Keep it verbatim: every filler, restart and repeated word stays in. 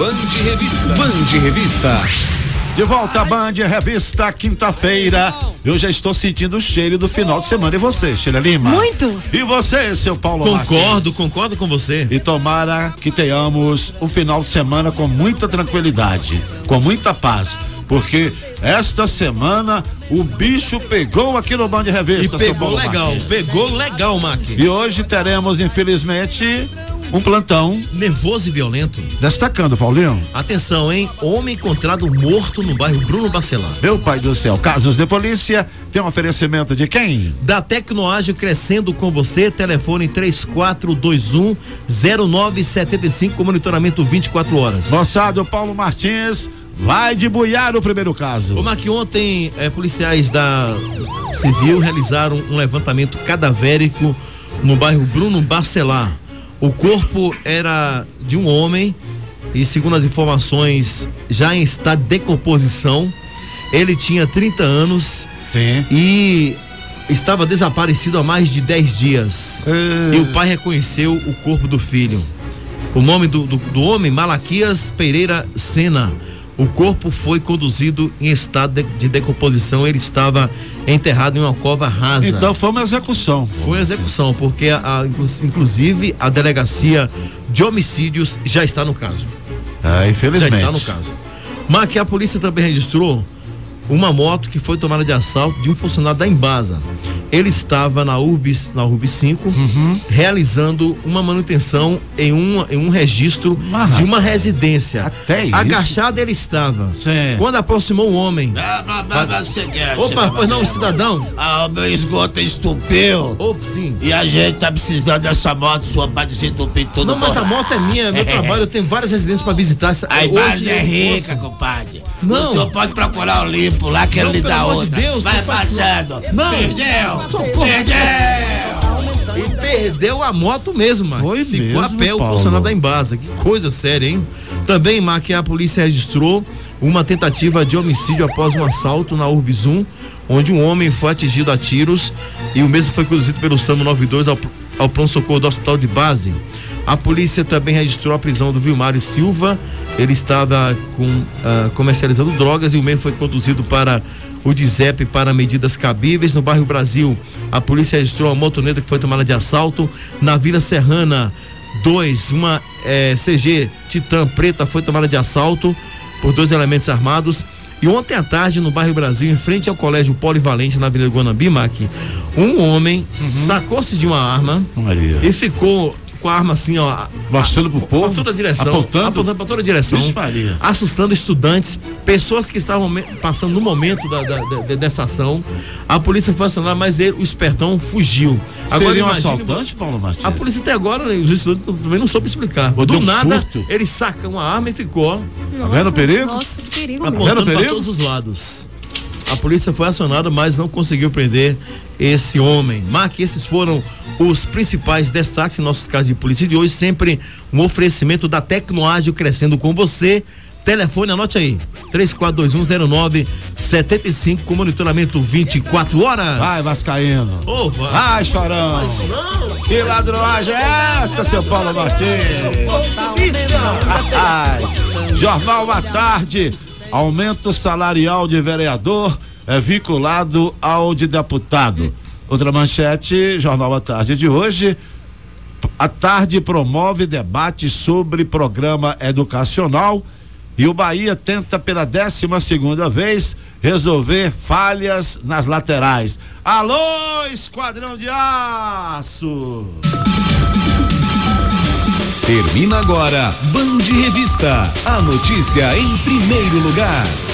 Band Revista. Band Revista. De volta à Band Revista, quinta-feira. Eu já estou sentindo o cheiro do final de semana. E você, Sheila Lima? Muito. E você, seu Paulo Concordo, Martins? concordo com você. E tomara que tenhamos um final de semana com muita tranquilidade, com muita paz, porque esta semana o bicho pegou aqui no Band Revista. E seu pegou Paulo legal, Martins. pegou legal, Mac. E hoje teremos, infelizmente, um plantão nervoso e violento. Destacando, Paulinho. Atenção, hein? Homem encontrado morto no bairro Bruno Bacelar. Meu pai do céu. Casos de polícia, tem um oferecimento de quem? Da Tecnoágil, crescendo com você. Telefone três quatro dois um zero nove sete cinco, com monitoramento vinte e quatro horas. Moçada, o Paulo Martins vai debuiar o primeiro caso. Ô, Mac, ontem eh, policiais da Civil realizaram um levantamento cadavérico no bairro Bruno Bacelar. O corpo era de um homem e, segundo as informações, já em estado de decomposição. Ele tinha trinta anos. Sim. E estava desaparecido há mais de dez dias. É. E o pai reconheceu o corpo do filho. O nome do, do, do homem, Malaquias Pereira Sena. O corpo foi conduzido em estado de, de decomposição. Ele estava enterrado em uma cova rasa. Então foi uma execução. Foi uma execução, porque a, a, inclusive a delegacia de homicídios já está no caso. É, infelizmente. Já está no caso. Mas que a polícia também registrou uma moto que foi tomada de assalto de um funcionário da Embasa. Ele estava na Urbis, na Urbis cinco, uhum, realizando uma manutenção em um, em um registro ah, de uma residência. Até isso. Agachado ele estava. Sim. Quando aproximou o homem. Ah, mas, mas, mas, seguinte, Opa, pois não, cidadão. Ah, o meu esgoto estupiu. Opa, sim. E a gente tá precisando dessa moto sua pra desentupir tudo. Não, mas a moto é minha, é meu trabalho. Eu tenho várias residências pra visitar. A imagem é rica, compadre. Não. O senhor pode procurar o limpo lá que ele lhe dá outra. De Deus, vai passando. Não. Perdeu. Socorro. Perdeu. E perdeu a moto mesmo, mano. Foi Ficou mesmo, a pé o Paulo. funcionário da Embasa. Que coisa séria, hein? Também, Mac, a polícia registrou uma tentativa de homicídio após um assalto na Urbis um, onde um homem foi atingido a tiros e o mesmo foi conduzido pelo SAMU noventa e dois ao, ao pronto-socorro do hospital de base. A polícia também registrou a prisão do Vilmário Silva. Ele estava com, uh, comercializando drogas e o mesmo foi conduzido para o D I S E P para medidas cabíveis. No bairro Brasil, a polícia registrou a motoneta que foi tomada de assalto. Na Vila Serrana dois, uma eh, C G Titan preta foi tomada de assalto por dois elementos armados. E ontem à tarde, no bairro Brasil, em frente ao colégio Polivalente, na Avenida Guanambi, Mac, um homem uhum. sacou-se de uma arma Maria. e ficou com a arma assim, ó, mostrando pro povo, pra toda a direção, apontando, apontando pra toda a direção, assustando estudantes, pessoas que estavam passando no momento da, da, da, dessa ação. A polícia foi acionada, mas ele, o espertão fugiu. Agora, seria um imagine, assaltante, Paulo Martins? A polícia até agora, né, os estudantes também não soube explicar. Ou do um nada, surto. ele saca uma arma e ficou. Tá vendo o perigo? Nossa, que perigo. Apontando para todos os lados. A polícia foi acionada, mas não conseguiu prender esse homem. Mark, esses foram os principais destaques em nossos casos de polícia de hoje. Sempre um oferecimento da Tecnoágil, crescendo com você. Telefone, anote aí, três quatro dois um zero nove sete cinco, com monitoramento vinte e quatro horas. Vai, Vascaíno. Oh, vai. Vai, Chorão. Mas não. Que ladroagem é essa, seu Paulo Martins? Jornal à Tarde. Aumento salarial de vereador é vinculado ao de deputado. Outra manchete, Jornal à Tarde de hoje. A Tarde promove debate sobre programa educacional e o Bahia tenta pela décima segunda vez resolver falhas nas laterais. Alô, Esquadrão de Aço! Termina agora Band Revista, a notícia em primeiro lugar.